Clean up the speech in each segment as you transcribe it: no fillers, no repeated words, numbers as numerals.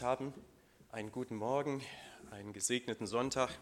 Haben einen guten Morgen, einen gesegneten Sonntag.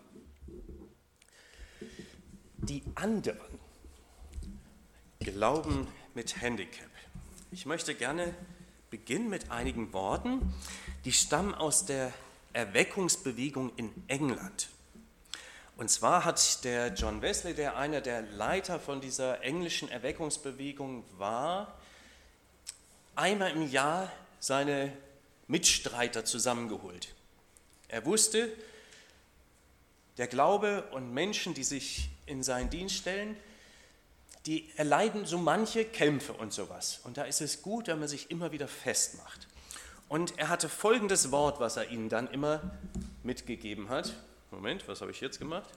Die anderen glauben mit Handicap. Ich möchte gerne beginnen mit einigen Worten, die stammen aus der Erweckungsbewegung in England. Und zwar hat der John Wesley, der einer der Leiter von dieser englischen Erweckungsbewegung war, einmal im Jahr seine Mitstreiter zusammengeholt. Er wusste, der Glaube und Menschen, die sich in seinen Dienst stellen, die erleiden so manche Kämpfe und sowas. Und da ist es gut, wenn man sich immer wieder festmacht. Und er hatte folgendes Wort, was er ihnen dann immer mitgegeben hat. Moment, was habe ich jetzt gemacht?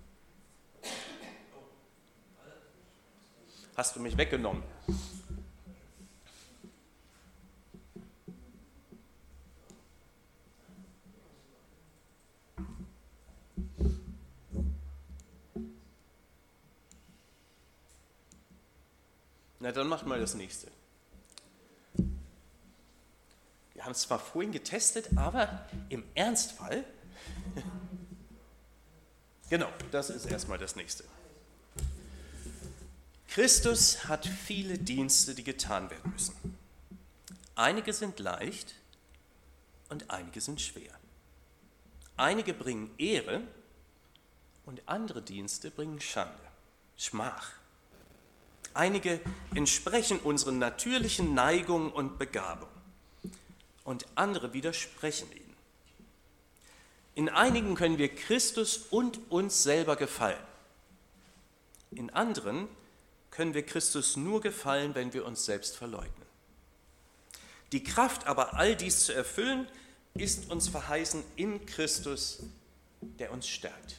Hast du mich weggenommen? Na, dann macht mal das nächste. Wir haben es zwar vorhin getestet, aber im Ernstfall, genau, das ist erstmal das nächste. Christus hat viele Dienste, die getan werden müssen. Einige sind leicht und einige sind schwer. Einige bringen Ehre und andere Dienste bringen Schande, Schmach. Einige entsprechen unseren natürlichen Neigungen und Begabungen und andere widersprechen ihnen. In einigen können wir Christus und uns selber gefallen. In anderen können wir Christus nur gefallen, wenn wir uns selbst verleugnen. Die Kraft aber, all dies zu erfüllen, ist uns verheißen in Christus, der uns stärkt.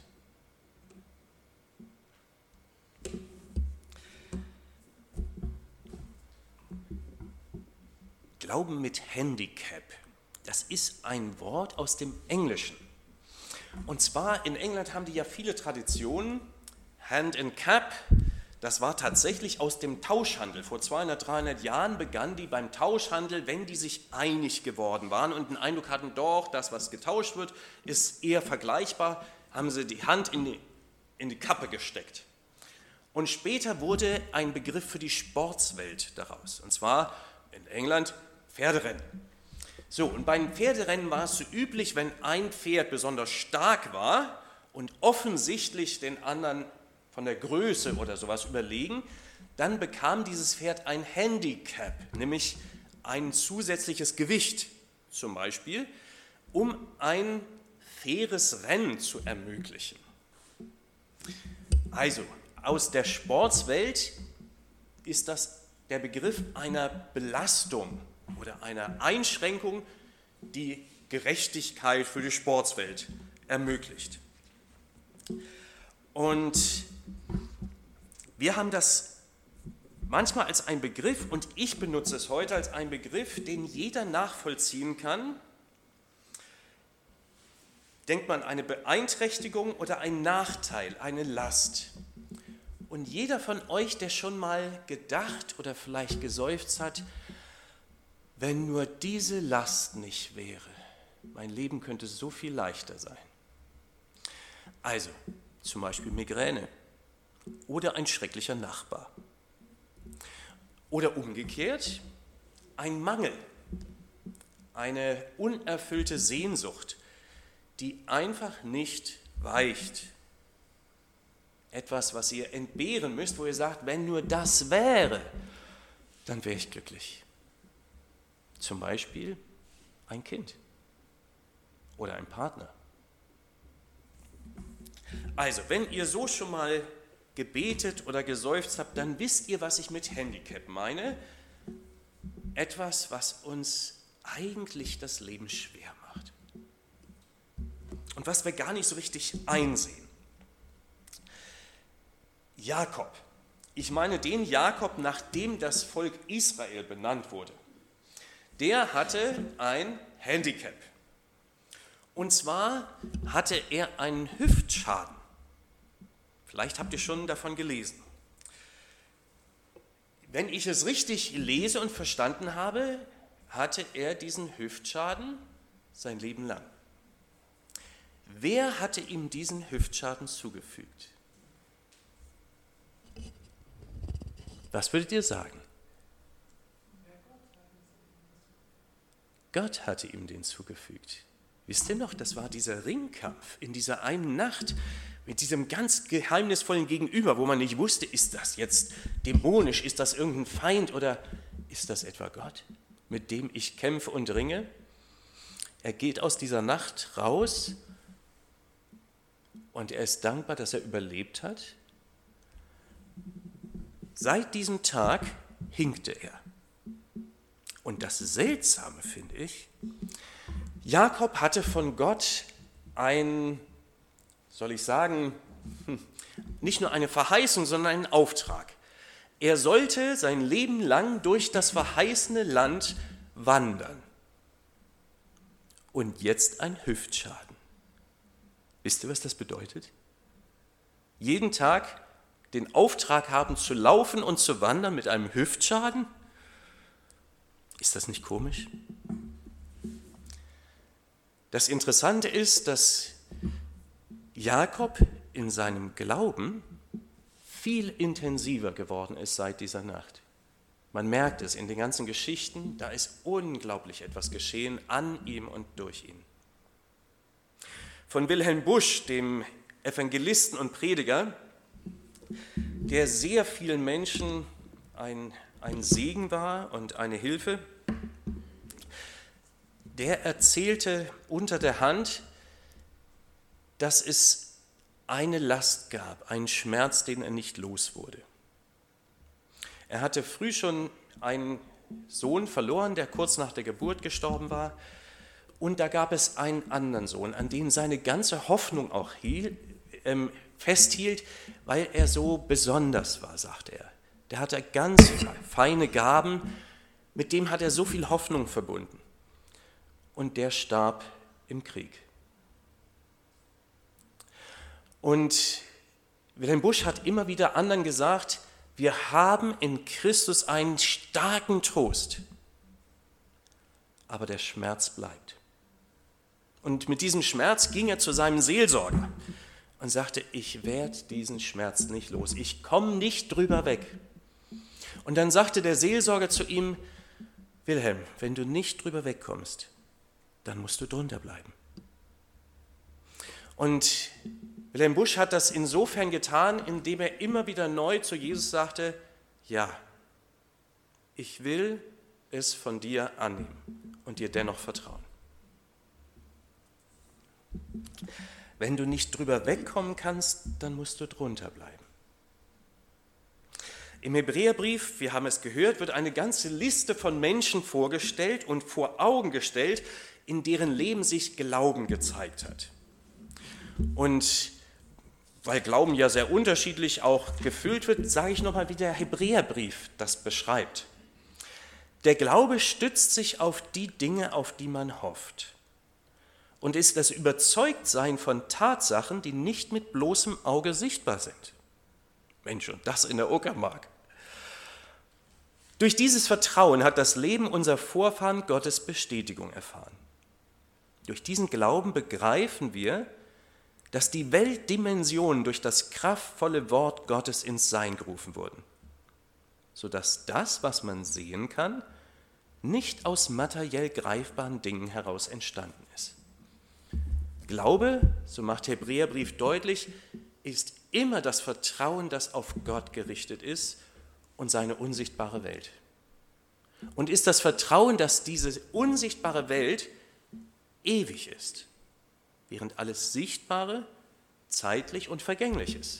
Glauben mit Handicap, das ist ein Wort aus dem Englischen. Und zwar in England haben die ja viele Traditionen. Hand in Cap, das war tatsächlich aus dem Tauschhandel. Vor 200, 300 Jahren begann die beim Tauschhandel, wenn die sich einig geworden waren und den Eindruck hatten, doch, das, was getauscht wird, ist eher vergleichbar, haben sie die Hand in die Kappe gesteckt. Und später wurde ein Begriff für die Sportswelt daraus. Und zwar in England Pferderennen. So, und bei den Pferderennen war es so üblich, wenn ein Pferd besonders stark war und offensichtlich den anderen von der Größe oder sowas überlegen, dann bekam dieses Pferd ein Handicap, nämlich ein zusätzliches Gewicht zum Beispiel, um ein faires Rennen zu ermöglichen. Also, aus der Sportswelt ist das der Begriff einer Belastung oder einer Einschränkung, die Gerechtigkeit für die Sportswelt ermöglicht. Und wir haben das manchmal als einen Begriff, und ich benutze es heute als einen Begriff, den jeder nachvollziehen kann. Denkt man an eine Beeinträchtigung oder einen Nachteil, eine Last. Und jeder von euch, der schon mal gedacht oder vielleicht geseufzt hat, wenn nur diese Last nicht wäre, mein Leben könnte so viel leichter sein. Also, zum Beispiel Migräne oder ein schrecklicher Nachbar. Oder umgekehrt, ein Mangel, eine unerfüllte Sehnsucht, die einfach nicht weicht. Etwas, was ihr entbehren müsst, wo ihr sagt, wenn nur das wäre, dann wäre ich glücklich. Zum Beispiel ein Kind oder ein Partner. Also, wenn ihr so schon mal gebetet oder geseufzt habt, dann wisst ihr, was ich mit Handicap meine. Etwas, was uns eigentlich das Leben schwer macht. Und was wir gar nicht so richtig einsehen. Jakob, ich meine den Jakob, nach dem das Volk Israel benannt wurde, der hatte ein Handicap. Und zwar hatte er einen Hüftschaden. Vielleicht habt ihr schon davon gelesen. Wenn ich es richtig lese und verstanden habe, hatte er diesen Hüftschaden sein Leben lang. Wer hatte ihm diesen Hüftschaden zugefügt? Was würdet ihr sagen? Gott hatte ihm den zugefügt. Wisst ihr noch, das war dieser Ringkampf in dieser einen Nacht mit diesem ganz geheimnisvollen Gegenüber, wo man nicht wusste, ist das jetzt dämonisch, ist das irgendein Feind oder ist das etwa Gott, mit dem ich kämpfe und ringe? Er geht aus dieser Nacht raus und er ist dankbar, dass er überlebt hat. Seit diesem Tag hinkte er. Und das Seltsame finde ich, Jakob hatte von Gott nicht nur eine Verheißung, sondern einen Auftrag. Er sollte sein Leben lang durch das verheißene Land wandern. Und jetzt ein Hüftschaden. Wisst ihr, was das bedeutet? Jeden Tag den Auftrag haben zu laufen und zu wandern mit einem Hüftschaden? Ist das nicht komisch? Das Interessante ist, dass Jakob in seinem Glauben viel intensiver geworden ist seit dieser Nacht. Man merkt es in den ganzen Geschichten, da ist unglaublich etwas geschehen an ihm und durch ihn. Von Wilhelm Busch, dem Evangelisten und Prediger, der sehr vielen Menschen ein Segen war und eine Hilfe, der erzählte unter der Hand, dass es eine Last gab, einen Schmerz, den er nicht los wurde. Er hatte früh schon einen Sohn verloren, der kurz nach der Geburt gestorben war. Und da gab es einen anderen Sohn, an den seine ganze Hoffnung auch festhielt, weil er so besonders war, sagte er. Der hatte ganz feine Gaben, mit dem hat er so viel Hoffnung verbunden. Und der starb im Krieg. Und Wilhelm Busch hat immer wieder anderen gesagt, wir haben in Christus einen starken Trost, aber der Schmerz bleibt. Und mit diesem Schmerz ging er zu seinem Seelsorger und sagte, ich werde diesen Schmerz nicht los, ich komme nicht drüber weg. Und dann sagte der Seelsorger zu ihm, Wilhelm, wenn du nicht drüber wegkommst, dann musst du drunter bleiben. Und Wilhelm Busch hat das insofern getan, indem er immer wieder neu zu Jesus sagte, ja, ich will es von dir annehmen und dir dennoch vertrauen. Wenn du nicht drüber wegkommen kannst, dann musst du drunter bleiben. Im Hebräerbrief, wir haben es gehört, wird eine ganze Liste von Menschen vorgestellt und vor Augen gestellt, in deren Leben sich Glauben gezeigt hat. Und weil Glauben ja sehr unterschiedlich auch gefüllt wird, sage ich nochmal, wie der Hebräerbrief das beschreibt. Der Glaube stützt sich auf die Dinge, auf die man hofft, und ist das Überzeugtsein von Tatsachen, die nicht mit bloßem Auge sichtbar sind. Mensch, und das in der Uckermark. Durch dieses Vertrauen hat das Leben unserer Vorfahren Gottes Bestätigung erfahren. Durch diesen Glauben begreifen wir, dass die Weltdimensionen durch das kraftvolle Wort Gottes ins Sein gerufen wurden, sodass das, was man sehen kann, nicht aus materiell greifbaren Dingen heraus entstanden ist. Glaube, so macht der Hebräerbrief deutlich, ist immer das Vertrauen, das auf Gott gerichtet ist und seine unsichtbare Welt. Und ist das Vertrauen, dass diese unsichtbare Welt ewig ist, während alles Sichtbare zeitlich und vergänglich ist.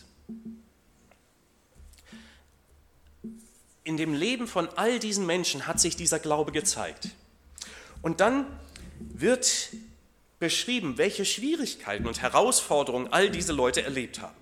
In dem Leben von all diesen Menschen hat sich dieser Glaube gezeigt. Und dann wird beschrieben, welche Schwierigkeiten und Herausforderungen all diese Leute erlebt haben.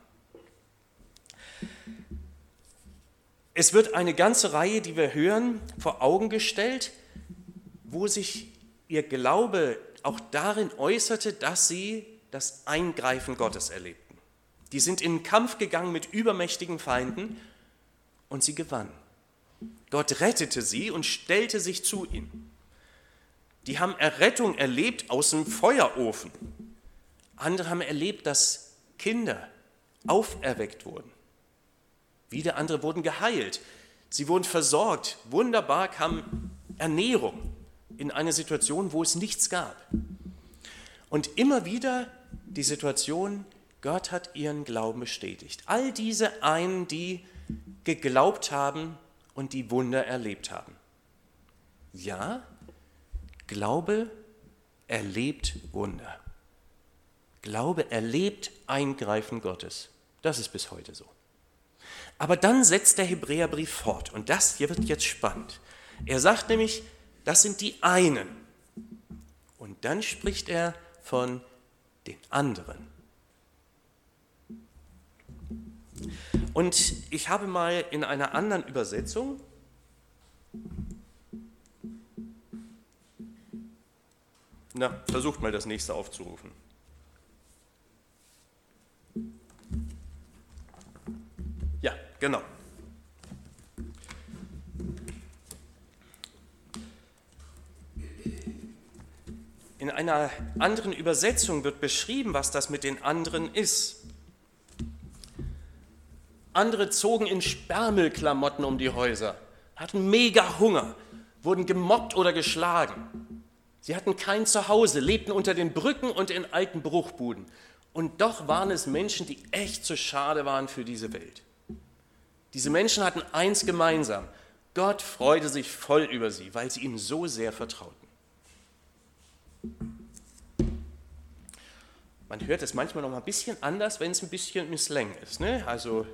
Es wird eine ganze Reihe, die wir hören, vor Augen gestellt, wo sich ihr Glaube auch darin äußerte, dass sie das Eingreifen Gottes erlebten. Die sind in den Kampf gegangen mit übermächtigen Feinden und sie gewannen. Gott rettete sie und stellte sich zu ihnen. Die haben Errettung erlebt aus dem Feuerofen. Andere haben erlebt, dass Kinder auferweckt wurden. Wieder andere wurden geheilt. Sie wurden versorgt. Wunderbar kam Ernährung in eine Situation, wo es nichts gab. Und immer wieder die Situation, Gott hat ihren Glauben bestätigt. All diese einen, die geglaubt haben und die Wunder erlebt haben. Ja, Glaube erlebt Wunder. Glaube erlebt Eingreifen Gottes. Das ist bis heute so. Aber dann setzt der Hebräerbrief fort und das hier wird jetzt spannend. Er sagt nämlich, das sind die einen. Und dann spricht er von den anderen. Und ich habe mal in einer anderen Übersetzung versucht mal das nächste aufzurufen. Ja, genau. In einer anderen Übersetzung wird beschrieben, was das mit den anderen ist. Andere zogen in Sperrmüllklamotten um die Häuser, hatten mega Hunger, wurden gemobbt oder geschlagen. Sie hatten kein Zuhause, lebten unter den Brücken und in alten Bruchbuden. Und doch waren es Menschen, die echt zu schade waren für diese Welt. Diese Menschen hatten eins gemeinsam. Gott freute sich voll über sie, weil sie ihm so sehr vertrauten. Man hört es manchmal noch mal ein bisschen anders, wenn es ein bisschen Misslängen ist. Ne? Also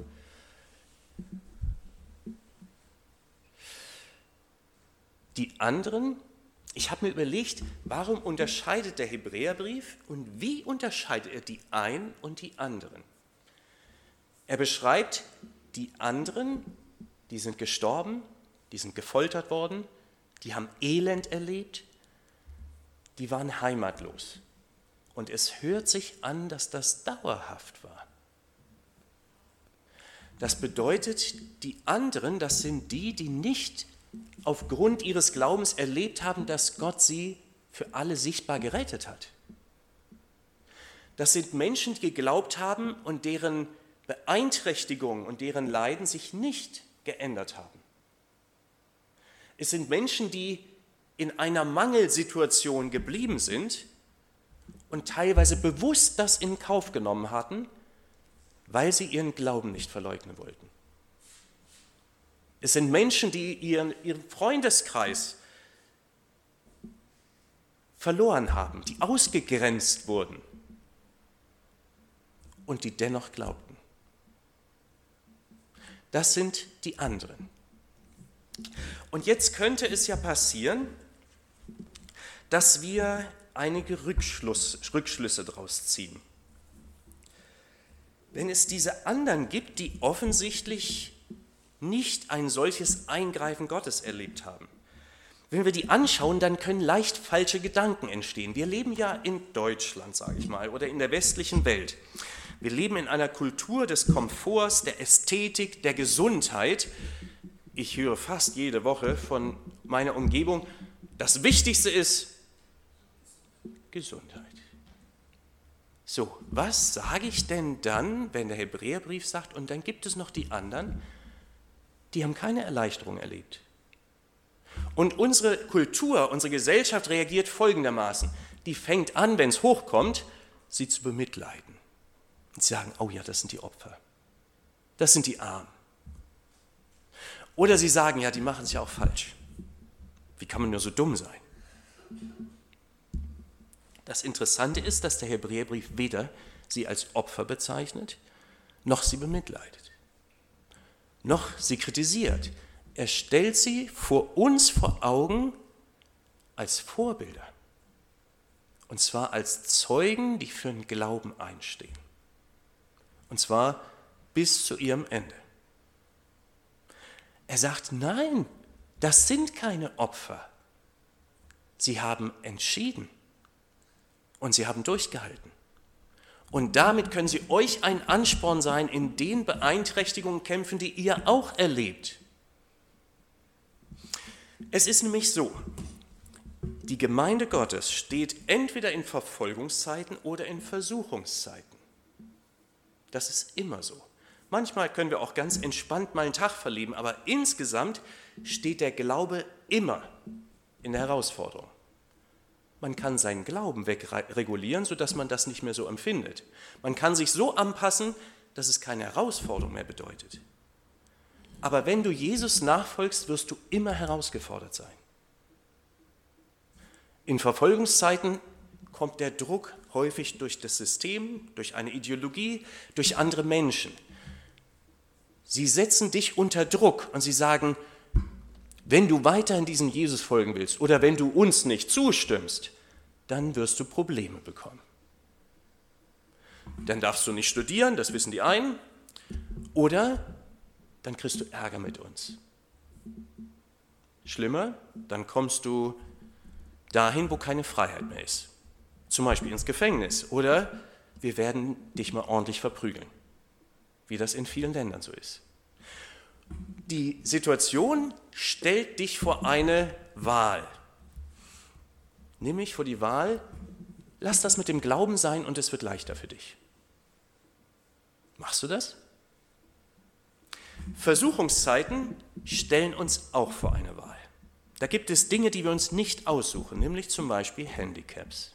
die anderen, ich habe mir überlegt, warum unterscheidet der Hebräerbrief und wie unterscheidet er die einen und die anderen? Er beschreibt die anderen, die sind gestorben, die sind gefoltert worden, die haben Elend erlebt, die waren heimatlos. Und es hört sich an, dass das dauerhaft war. Das bedeutet, die anderen, das sind die, die nicht aufgrund ihres Glaubens erlebt haben, dass Gott sie für alle sichtbar gerettet hat. Das sind Menschen, die geglaubt haben und deren Beeinträchtigungen und deren Leiden sich nicht geändert haben. Es sind Menschen, die in einer Mangelsituation geblieben sind und teilweise bewusst das in Kauf genommen hatten, weil sie ihren Glauben nicht verleugnen wollten. Es sind Menschen, die ihren Freundeskreis verloren haben, die ausgegrenzt wurden und die dennoch glaubten. Das sind die anderen. Und jetzt könnte es ja passieren, dass wir einige Rückschlüsse daraus ziehen. Wenn es diese anderen gibt, die offensichtlich nicht ein solches Eingreifen Gottes erlebt haben. Wenn wir die anschauen, dann können leicht falsche Gedanken entstehen. Wir leben ja in Deutschland, sage ich mal, oder in der westlichen Welt. Wir leben in einer Kultur des Komforts, der Ästhetik, der Gesundheit. Ich höre fast jede Woche von meiner Umgebung, das Wichtigste ist Gesundheit. So, was sage ich denn dann, wenn der Hebräerbrief sagt, und dann gibt es noch die anderen, die haben keine Erleichterung erlebt. Und unsere Kultur, unsere Gesellschaft reagiert folgendermaßen. Die fängt an, wenn es hochkommt, sie zu bemitleiden. Und sie sagen, oh ja, das sind die Opfer. Das sind die Armen. Oder sie sagen, ja, die machen es ja auch falsch. Wie kann man nur so dumm sein? Das Interessante ist, dass der Hebräerbrief weder sie als Opfer bezeichnet, noch sie bemitleidet, noch sie kritisiert. Er stellt sie vor uns vor Augen als Vorbilder. Und zwar als Zeugen, die für den Glauben einstehen. Und zwar bis zu ihrem Ende. Er sagt, nein, das sind keine Opfer. Sie haben entschieden und sie haben durchgehalten. Und damit können sie euch ein Ansporn sein, in den Beeinträchtigungen kämpfen, die ihr auch erlebt. Es ist nämlich so, Die Gemeinde Gottes steht entweder in Verfolgungszeiten oder in Versuchungszeiten. Das ist immer so. Manchmal können wir auch ganz entspannt mal einen Tag verleben, aber insgesamt steht der Glaube immer in der Herausforderung. Man kann seinen Glauben wegregulieren, sodass man das nicht mehr so empfindet. Man kann sich so anpassen, dass es keine Herausforderung mehr bedeutet. Aber wenn du Jesus nachfolgst, wirst du immer herausgefordert sein. In Verfolgungszeiten kommt der Druck häufig durch das System, durch eine Ideologie, durch andere Menschen. Sie setzen dich unter Druck und sie sagen, wenn du weiterhin diesem Jesus folgen willst oder wenn du uns nicht zustimmst, dann wirst du Probleme bekommen. Dann darfst du nicht studieren, das wissen die einen, oder dann kriegst du Ärger mit uns. Schlimmer, dann kommst du dahin, wo keine Freiheit mehr ist. Zum Beispiel ins Gefängnis oder wir werden dich mal ordentlich verprügeln, wie das in vielen Ländern so ist. Die Situation stellt dich vor eine Wahl, nämlich vor die Wahl, lass das mit dem Glauben sein und es wird leichter für dich. Machst du das? Versuchungszeiten stellen uns auch vor eine Wahl. Da gibt es Dinge, die wir uns nicht aussuchen, nämlich zum Beispiel Handicaps.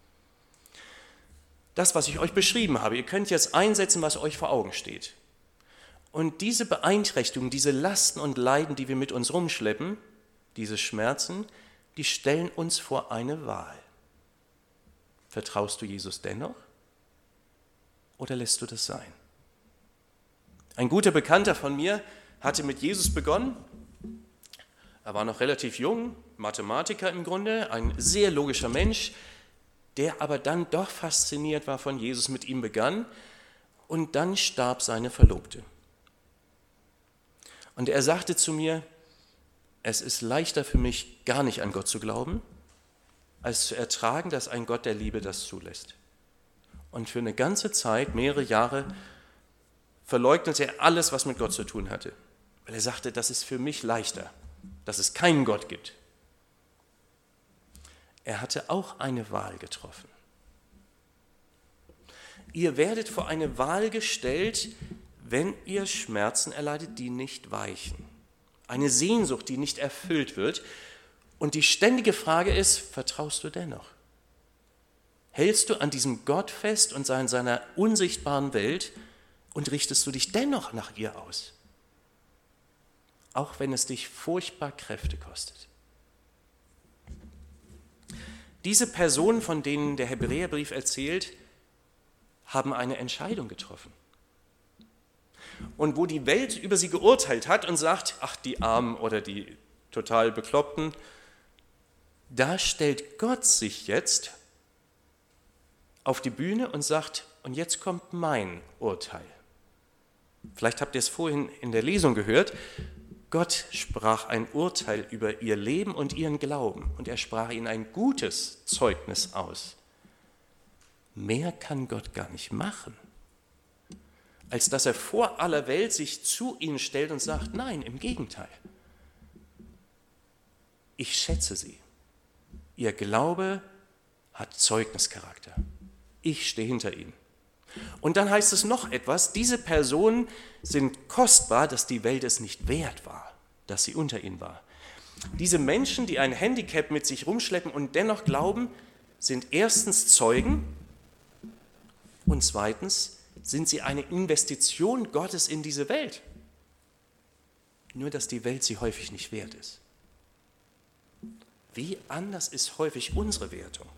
Das, was ich euch beschrieben habe, ihr könnt jetzt einsetzen, was euch vor Augen steht. Und diese Beeinträchtigungen, diese Lasten und Leiden, die wir mit uns rumschleppen, diese Schmerzen, die stellen uns vor eine Wahl. Vertraust du Jesus dennoch oder lässt du das sein? Ein guter Bekannter von mir hatte mit Jesus begonnen. Er war noch relativ jung, Mathematiker im Grunde, ein sehr logischer Mensch, der aber dann doch fasziniert war von Jesus, mit ihm begann und dann starb seine Verlobte. Und er sagte zu mir, es ist leichter für mich, gar nicht an Gott zu glauben, als zu ertragen, dass ein Gott der Liebe das zulässt. Und für eine ganze Zeit, mehrere Jahre, verleugnete er alles, was mit Gott zu tun hatte. Weil er sagte, das ist für mich leichter, dass es keinen Gott gibt. Er hatte auch eine Wahl getroffen. Ihr werdet vor eine Wahl gestellt, wenn ihr Schmerzen erleidet, die nicht weichen. Eine Sehnsucht, die nicht erfüllt wird. Und die ständige Frage ist, vertraust du dennoch? Hältst du an diesem Gott fest und an seiner unsichtbaren Welt und richtest du dich dennoch nach ihr aus? Auch wenn es dich furchtbar Kräfte kostet. Diese Personen, von denen der Hebräerbrief erzählt, haben eine Entscheidung getroffen. Und wo die Welt über sie geurteilt hat und sagt, ach, die Armen oder die total Bekloppten, da stellt Gott sich jetzt auf die Bühne und sagt, und jetzt kommt mein Urteil. Vielleicht habt ihr es vorhin in der Lesung gehört, Gott sprach ein Urteil über ihr Leben und ihren Glauben und er sprach ihnen ein gutes Zeugnis aus. Mehr kann Gott gar nicht machen, als dass er vor aller Welt sich zu ihnen stellt und sagt, nein, im Gegenteil. Ich schätze sie. Ihr Glaube hat Zeugnischarakter. Ich stehe hinter ihnen. Und dann heißt es noch etwas, diese Personen sind kostbar, dass die Welt es nicht wert war, dass sie unter ihnen war. Diese Menschen, die ein Handicap mit sich rumschleppen und dennoch glauben, sind erstens Zeugen und zweitens sind sie eine Investition Gottes in diese Welt. Nur, dass die Welt sie häufig nicht wert ist. Wie anders ist häufig unsere Wertung?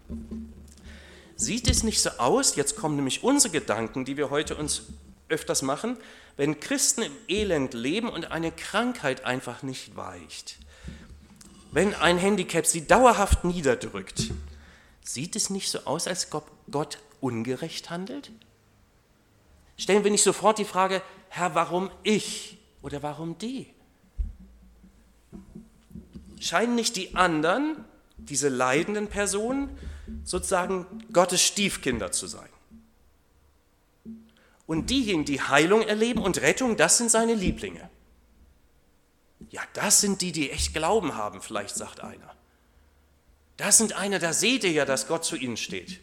Sieht es nicht so aus, jetzt kommen nämlich unsere Gedanken, die wir heute uns öfters machen, wenn Christen im Elend leben und eine Krankheit einfach nicht weicht, wenn ein Handicap sie dauerhaft niederdrückt, sieht es nicht so aus, als ob Gott ungerecht handelt? Stellen wir nicht sofort die Frage, Herr, warum ich oder warum die? Scheinen nicht die anderen, diese leidenden Personen, sozusagen Gottes Stiefkinder zu sein? Und diejenigen, die Heilung erleben und Rettung, das sind seine Lieblinge. Ja, das sind die, die echt Glauben haben, vielleicht sagt einer. Das sind einer, da seht ihr ja, dass Gott zu ihnen steht.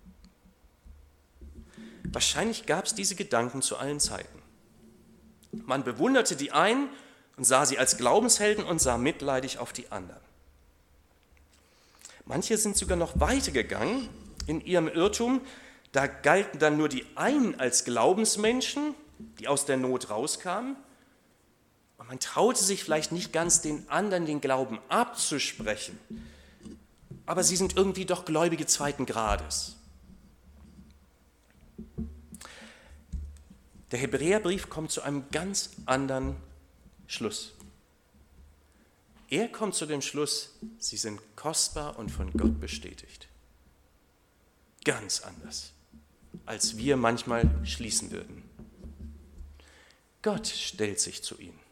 Wahrscheinlich gab es diese Gedanken zu allen Zeiten. Man bewunderte die einen und sah sie als Glaubenshelden und sah mitleidig auf die anderen. Manche sind sogar noch weiter gegangen in ihrem Irrtum. Da galten dann nur die einen als Glaubensmenschen, die aus der Not rauskamen. Und man traute sich vielleicht nicht ganz, den anderen den Glauben abzusprechen. Aber sie sind irgendwie doch Gläubige zweiten Grades. Der Hebräerbrief kommt zu einem ganz anderen Schluss. Er kommt zu dem Schluss, sie sind kostbar und von Gott bestätigt. Ganz anders, als wir manchmal schließen würden. Gott stellt sich zu ihnen.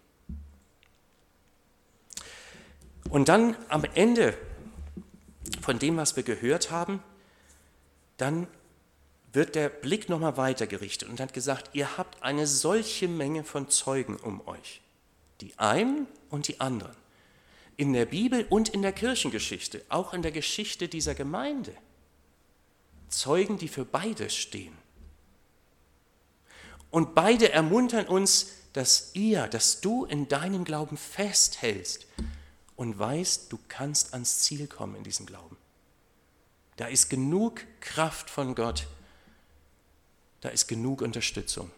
Und dann am Ende von dem, was wir gehört haben, dann wird der Blick nochmal weiter gerichtet und hat gesagt, ihr habt eine solche Menge von Zeugen um euch, die einen und die anderen, in der Bibel und in der Kirchengeschichte, auch in der Geschichte dieser Gemeinde. Zeugen, die für beides stehen. Und beide ermuntern uns, dass du in deinem Glauben festhältst und weißt, du kannst ans Ziel kommen in diesem Glauben. Da ist genug Kraft von Gott, da ist genug Unterstützung.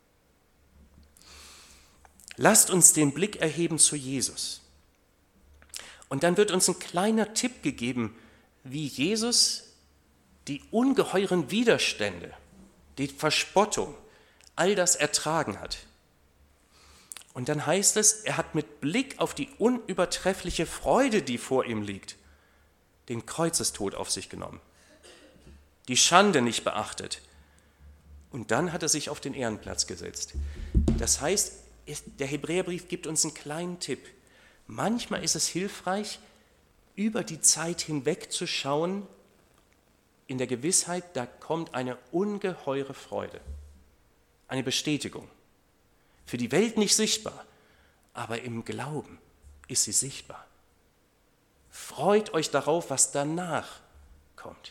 Lasst uns den Blick erheben zu Jesus. Und dann wird uns ein kleiner Tipp gegeben, wie Jesus die ungeheuren Widerstände, die Verspottung, all das ertragen hat. Und dann heißt es, er hat mit Blick auf die unübertreffliche Freude, die vor ihm liegt, den Kreuzestod auf sich genommen, die Schande nicht beachtet. Und dann hat er sich auf den Ehrenplatz gesetzt. Das heißt, der Hebräerbrief gibt uns einen kleinen Tipp. Manchmal ist es hilfreich, über die Zeit hinweg zu schauen, in der Gewissheit, da kommt eine ungeheure Freude, eine Bestätigung. Für die Welt nicht sichtbar, aber im Glauben ist sie sichtbar. Freut euch darauf, was danach kommt.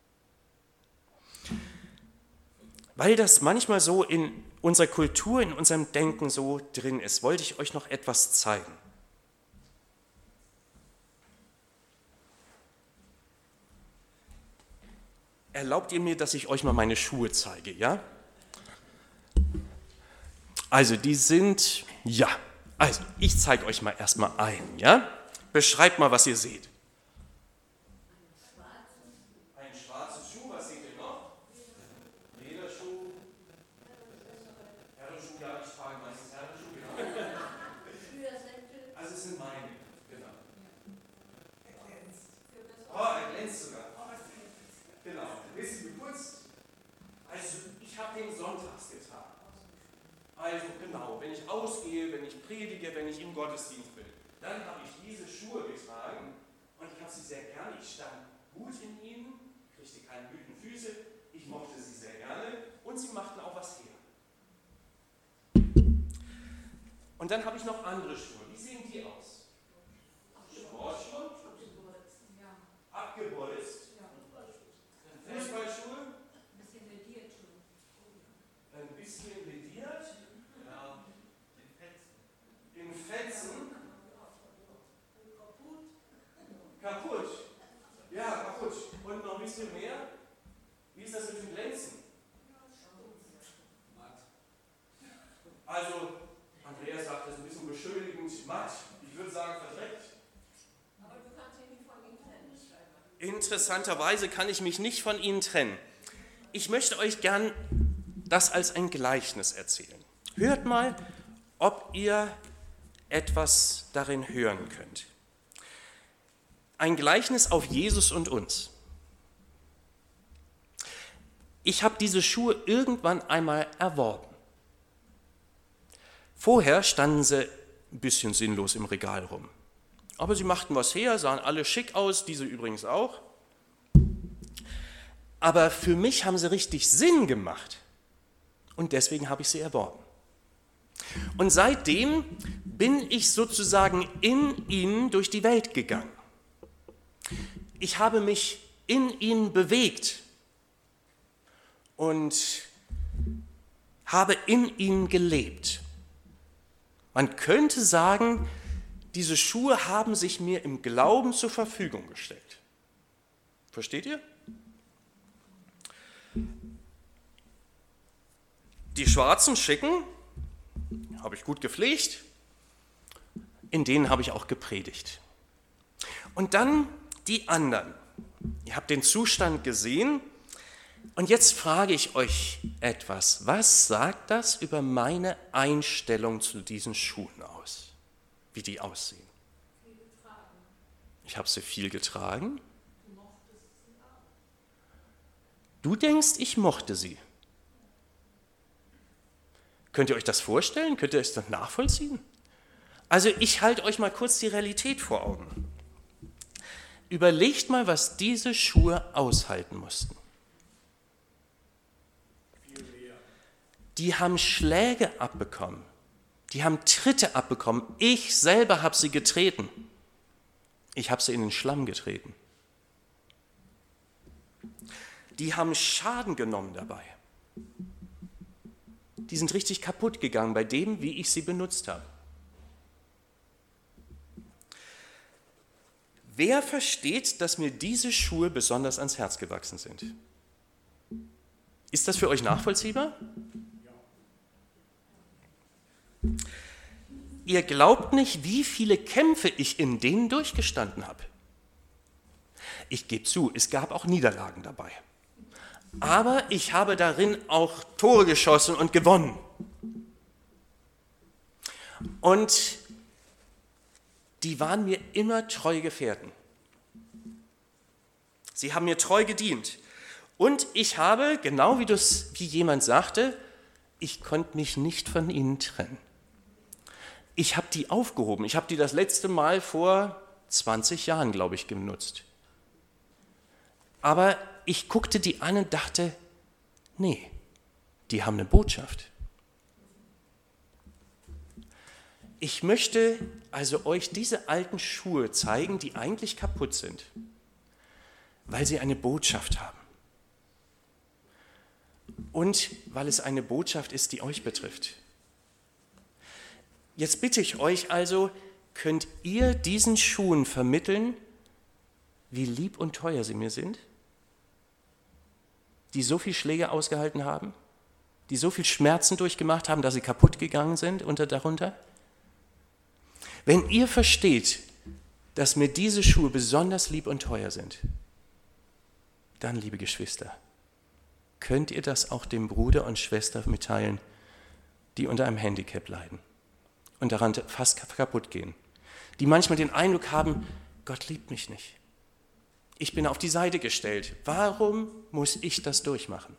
Weil das manchmal so in unserer Kultur, in unserem Denken so drin ist, wollte ich euch noch etwas zeigen. Erlaubt ihr mir, dass ich euch mal meine Schuhe zeige, ja? Also die sind, ich zeige euch mal erstmal einen, ja? Beschreibt mal, was ihr seht. Ein schwarzer Schuh, was seht ihr noch? Lederschuh. Herrenschuh, ja, ich trage meistens Herrenschuh, genau. Also es sind meine, genau. Oh, er glänzt sogar. Genau, ein bisschen geputzt. Also ich habe den sonntags getragen. Also genau, wenn ich ausgehe, wenn ich predige, wenn ich im Gottesdienst bin, dann habe ich diese Schuhe getragen und ich habe sie sehr gerne. Ich stand gut in ihnen, kriegte keine müden Füße, ich mochte sie sehr gerne und sie machten auch was her. Und dann habe ich noch andere Schuhe. Wie sehen die aus? Sportschuhe? Abgebolzt? Fußballschuhe? Ein bisschen lediert? Ja. In Fetzen? Kaputt? Ja, kaputt. Und noch ein bisschen mehr? Wie ist das mit dem Glänzen? Also, Andreas sagt das ein bisschen beschönigend, matt. Ich würde sagen verdreckt. Aber du kannst dich nicht von ihm trennen. Interessanterweise kann ich mich nicht von ihnen trennen. Ich möchte euch gern das als ein Gleichnis erzählen. Hört mal, ob ihr etwas darin hören könnt. Ein Gleichnis auf Jesus und uns. Ich habe diese Schuhe irgendwann einmal erworben. Vorher standen sie ein bisschen sinnlos im Regal rum. Aber sie machten was her, sahen alle schick aus, diese übrigens auch. Aber für mich haben sie richtig Sinn gemacht. Und deswegen habe ich sie erworben. Und seitdem bin ich sozusagen in ihnen durch die Welt gegangen. ich habe mich in ihn bewegt und habe in ihm gelebt. Man könnte sagen, diese Schuhe haben sich mir im Glauben zur Verfügung gestellt. Versteht ihr? Die schwarzen, schicken, habe ich gut gepflegt, in denen habe ich auch gepredigt. Und dann die anderen. Ihr habt den Zustand gesehen und jetzt frage ich euch etwas. Was sagt das über meine Einstellung zu diesen Schuhen aus? Wie die aussehen? Ich habe sie viel getragen. Du denkst, ich mochte sie. Könnt ihr euch das vorstellen? Könnt ihr euch das nachvollziehen? Also ich halte euch mal kurz die Realität vor Augen. Überlegt mal, was diese Schuhe aushalten mussten. Die haben Schläge abbekommen. Die haben Tritte abbekommen. Ich selber habe sie getreten. Ich habe sie in den Schlamm getreten. Die haben Schaden genommen dabei. Die sind richtig kaputt gegangen bei dem, wie ich sie benutzt habe. Wer versteht, dass mir diese Schuhe besonders ans Herz gewachsen sind? Ist das für euch nachvollziehbar? Ihr glaubt nicht, wie viele Kämpfe ich in denen durchgestanden habe. Ich gebe zu, es gab auch Niederlagen dabei. Aber ich habe darin auch Tore geschossen und gewonnen. Und die waren mir immer treu Gefährten. Sie haben mir treu gedient. Und ich habe, genau wie jemand sagte, ich konnte mich nicht von ihnen trennen. Ich habe die aufgehoben. Ich habe die das letzte Mal vor 20 Jahren, glaube ich, genutzt. Aber ich guckte die an und dachte, nee, die haben eine Botschaft. Ich möchte also euch diese alten Schuhe zeigen, die eigentlich kaputt sind, weil sie eine Botschaft haben. Und weil es eine Botschaft ist, die euch betrifft. Jetzt bitte ich euch also, könnt ihr diesen Schuhen vermitteln, wie lieb und teuer sie mir sind? Die so viel Schläge ausgehalten haben? Die so viel Schmerzen durchgemacht haben, dass sie kaputt gegangen sind darunter? Wenn ihr versteht, dass mir diese Schuhe besonders lieb und teuer sind, dann, liebe Geschwister, könnt ihr das auch dem Bruder und Schwester mitteilen, die unter einem Handicap leiden und daran fast kaputt gehen, die manchmal den Eindruck haben, Gott liebt mich nicht. Ich bin auf die Seite gestellt. Warum muss ich das durchmachen?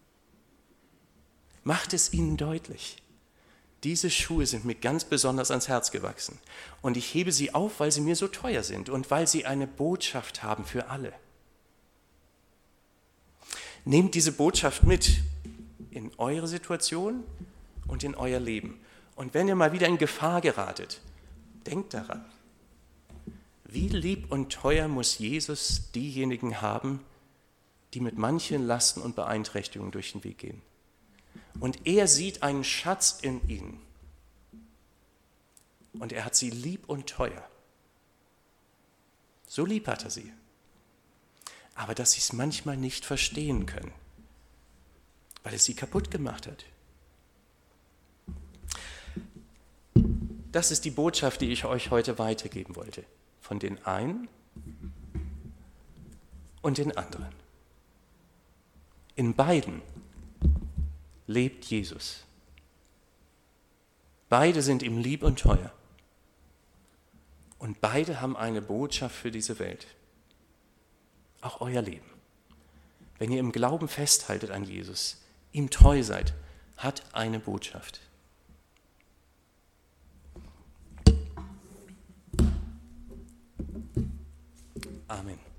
Macht es ihnen deutlich. Diese Schuhe sind mir ganz besonders ans Herz gewachsen. Und ich hebe sie auf, weil sie mir so teuer sind und weil sie eine Botschaft haben für alle. Nehmt diese Botschaft mit in eure Situation und in euer Leben. Und wenn ihr mal wieder in Gefahr geratet, denkt daran, wie lieb und teuer muss Jesus diejenigen haben, die mit manchen Lasten und Beeinträchtigungen durch den Weg gehen. Und er sieht einen Schatz in ihnen. Und er hat sie lieb und teuer. So lieb hat er sie. Aber dass sie es manchmal nicht verstehen können, weil es sie kaputt gemacht hat. Das ist die Botschaft, die ich euch heute weitergeben wollte. Von den einen und den anderen. In beiden lebt Jesus. Beide sind ihm lieb und teuer. Und beide haben eine Botschaft für diese Welt. Auch euer Leben. Wenn ihr im Glauben festhaltet an Jesus, ihm treu seid, hat eine Botschaft. Amen.